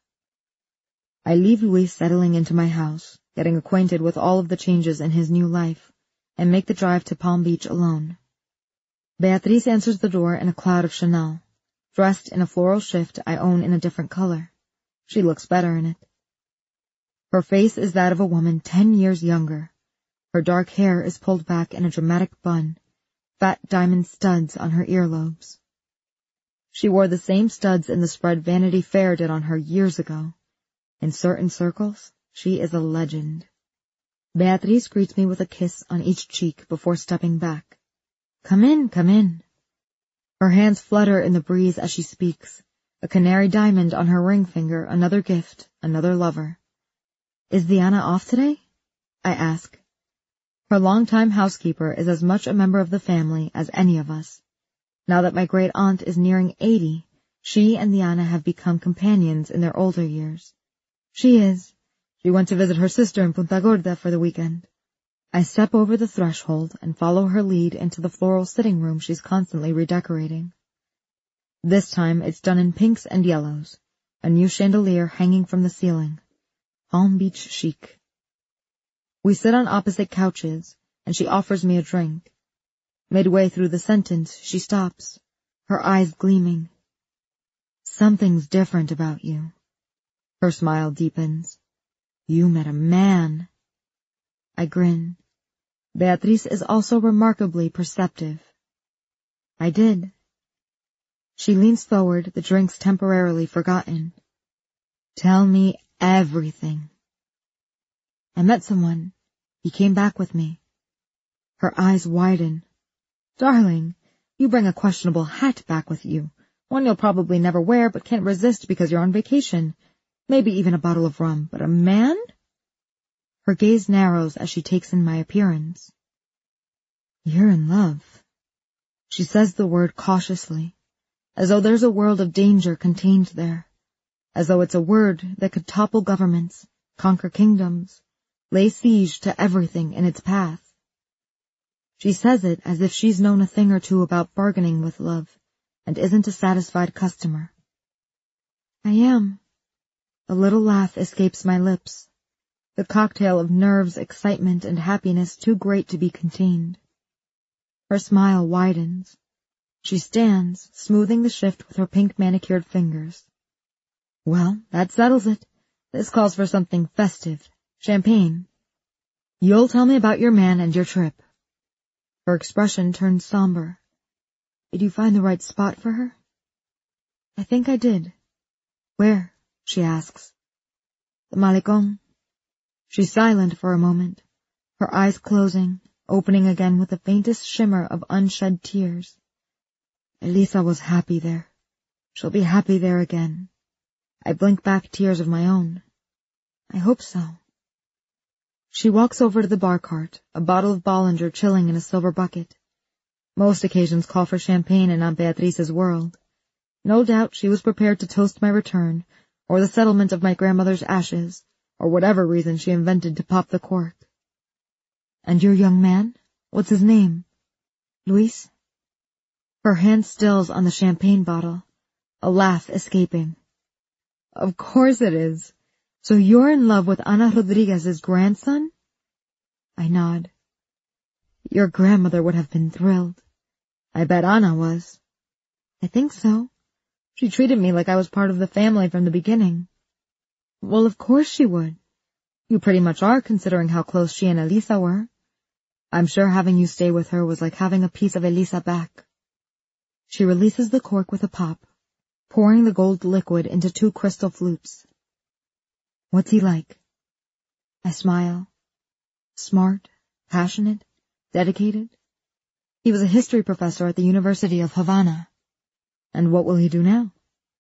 I leave Luis settling into my house, getting acquainted with all of the changes in his new life, and make the drive to Palm Beach alone. Beatriz answers the door in a cloud of Chanel, dressed in a floral shift I own in a different color. She looks better in it. Her face is that of a woman 10 years younger. Her dark hair is pulled back in a dramatic bun, fat diamond studs on her earlobes. She wore the same studs in the spread Vanity Fair did on her years ago. In certain circles, she is a legend. Beatriz greets me with a kiss on each cheek before stepping back. Come in, come in. Her hands flutter in the breeze as she speaks, a canary diamond on her ring finger, another gift, another lover. Is Diana off today? I ask. Her longtime housekeeper is as much a member of the family as any of us. Now that my great-aunt is nearing 80, she and Diana have become companions in their older years. She is. She went to visit her sister in Punta Gorda for the weekend. I step over the threshold and follow her lead into the floral sitting room she's constantly redecorating. This time it's done in pinks and yellows, a new chandelier hanging from the ceiling. Palm Beach chic. We sit on opposite couches, and she offers me a drink. Midway through the sentence, she stops, her eyes gleaming. Something's different about you. Her smile deepens. You met a man. I grin. Beatriz is also remarkably perceptive. I did. She leans forward, the drinks temporarily forgotten. Tell me everything. I met someone. He came back with me. Her eyes widen. Darling, you bring a questionable hat back with you. One you'll probably never wear but can't resist because you're on vacation. Maybe even a bottle of rum. But a man? Her gaze narrows as she takes in my appearance. You're in love. She says the word cautiously, as though there's a world of danger contained there, as though it's a word that could topple governments, conquer kingdoms, lay siege to everything in its path. She says it as if she's known a thing or two about bargaining with love, and isn't a satisfied customer. I am. A little laugh escapes my lips, the cocktail of nerves, excitement, and happiness too great to be contained. Her smile widens. She stands, smoothing the shift with her pink manicured fingers. Well, that settles it. This calls for something festive. Champagne. You'll tell me about your man and your trip. Her expression turns somber. Did you find the right spot for her? I think I did. Where? She asks. The Malecón. She's silent for a moment, her eyes closing, opening again with the faintest shimmer of unshed tears. Elisa was happy there. She'll be happy there again. I blink back tears of my own. I hope so. She walks over to the bar cart, a bottle of Bollinger chilling in a silver bucket. Most occasions call for champagne in Aunt Beatrice's world. No doubt she was prepared to toast my return, or the settlement of my grandmother's ashes, or whatever reason she invented to pop the cork. And your young man? What's his name? Luis? Her hand stills on the champagne bottle, a laugh escaping. Of course it is. So you're in love with Ana Rodriguez's grandson? I nod. Your grandmother would have been thrilled. I bet Ana was. I think so. She treated me like I was part of the family from the beginning. Well, of course she would. You pretty much are, considering how close she and Elisa were. I'm sure having you stay with her was like having a piece of Elisa back. She releases the cork with a pop, pouring the gold liquid into 2 crystal flutes. What's he like? I smile. Smart, passionate, dedicated. He was a history professor at the University of Havana. And what will he do now?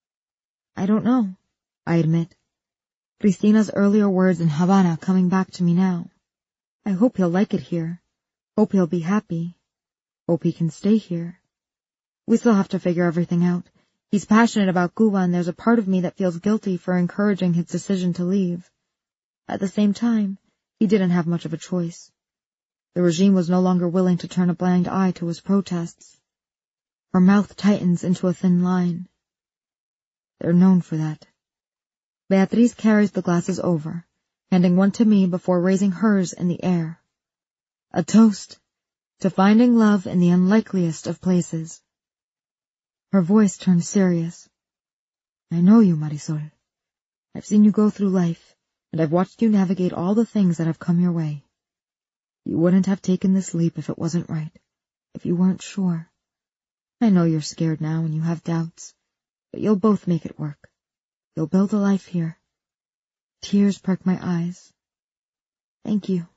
I don't know, I admit. Cristina's earlier words in Havana coming back to me now. I hope he'll like it here. Hope he'll be happy. Hope he can stay here. We still have to figure everything out. He's passionate about Cuba, and there's a part of me that feels guilty for encouraging his decision to leave. At the same time, he didn't have much of a choice. The regime was no longer willing to turn a blind eye to his protests. Her mouth tightens into a thin line. They're known for that. Beatriz carries the glasses over, handing one to me before raising hers in the air. A toast to finding love in the unlikeliest of places. Her voice turns serious. I know you, Marisol. I've seen you go through life, and I've watched you navigate all the things that have come your way. You wouldn't have taken this leap if it wasn't right, if you weren't sure. I know you're scared now and you have doubts, but you'll both make it work. You'll build a life here. Tears perk my eyes. Thank you.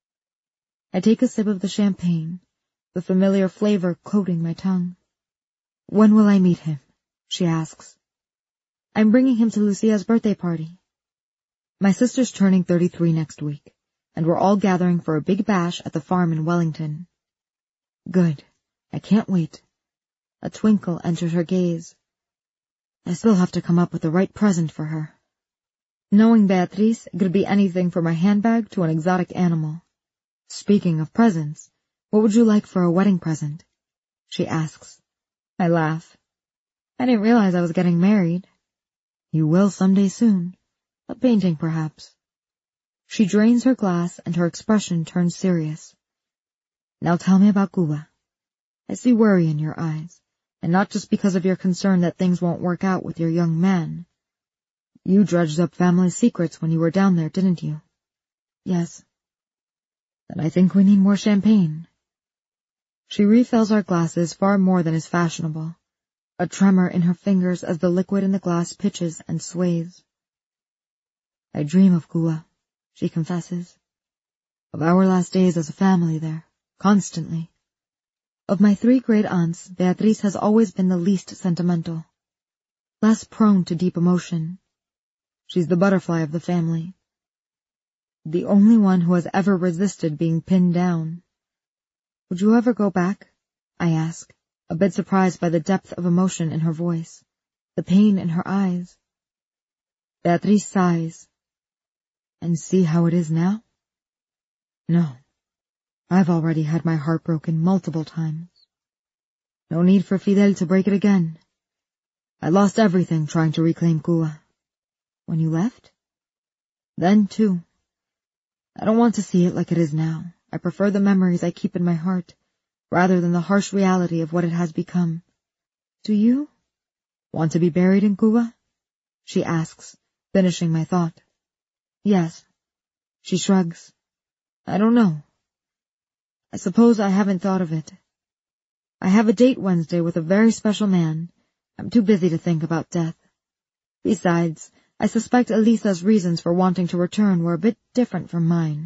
I take a sip of the champagne, the familiar flavor coating my tongue. When will I meet him? She asks. I'm bringing him to Lucia's birthday party. My sister's turning 33 next week, and we're all gathering for a big bash at the farm in Wellington. Good. I can't wait. A twinkle enters her gaze. I still have to come up with the right present for her. Knowing Beatriz, it could be anything from a handbag to an exotic animal. Speaking of presents, what would you like for a wedding present? She asks. I laugh. I didn't realize I was getting married. You will someday soon. A painting, perhaps. She drains her glass and her expression turns serious. Now tell me about Cuba. I see worry in your eyes, and not just because of your concern that things won't work out with your young man. You dredged up family secrets when you were down there, didn't you? Yes. Then I think we need more champagne. She refills our glasses far more than is fashionable, a tremor in her fingers as the liquid in the glass pitches and sways. I dream of Cuba, she confesses. Of our last days as a family there, constantly. Of my 3 great aunts, Beatriz has always been the least sentimental, less prone to deep emotion. She's the butterfly of the family. The only one who has ever resisted being pinned down. Would you ever go back? I ask, a bit surprised by the depth of emotion in her voice, the pain in her eyes. Beatriz sighs. And see how it is now? No. I've already had my heart broken multiple times. No need for Fidel to break it again. I lost everything trying to reclaim Cuba. When you left? Then, too. I don't want to see it like it is now. I prefer the memories I keep in my heart, rather than the harsh reality of what it has become. Do you want to be buried in Cuba? She asks, finishing my thought. Yes. She shrugs. I don't know. I suppose I haven't thought of it. I have a date Wednesday with a very special man. I'm too busy to think about death. Besides, I suspect Elisa's reasons for wanting to return were a bit different from mine.